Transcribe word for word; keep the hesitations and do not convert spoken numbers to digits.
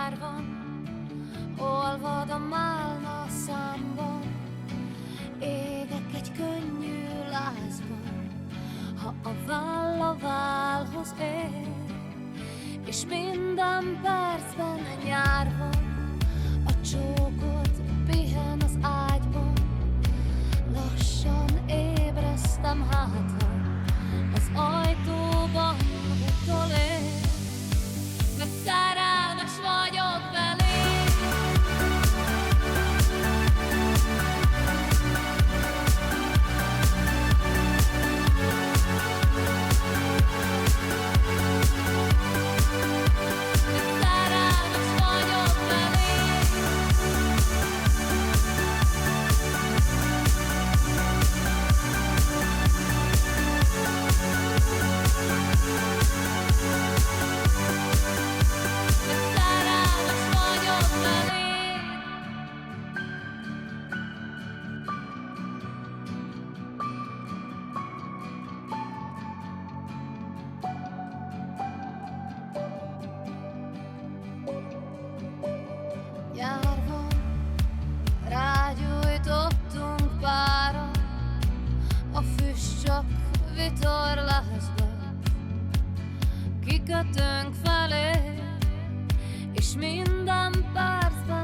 nyár van, olvad a málna számban, égek egy könnyű lázban, ha a váll a vállhoz ér, és minden percben nyár van, a csókot pihen az ágyban, lassan ébresztem hátra, az ajtóban utolér, mert szerelmes vagyok beléd. Nyár van, rágyújtottunk pára, a füst csak vitorlázba, kikötünk felé, és minden percben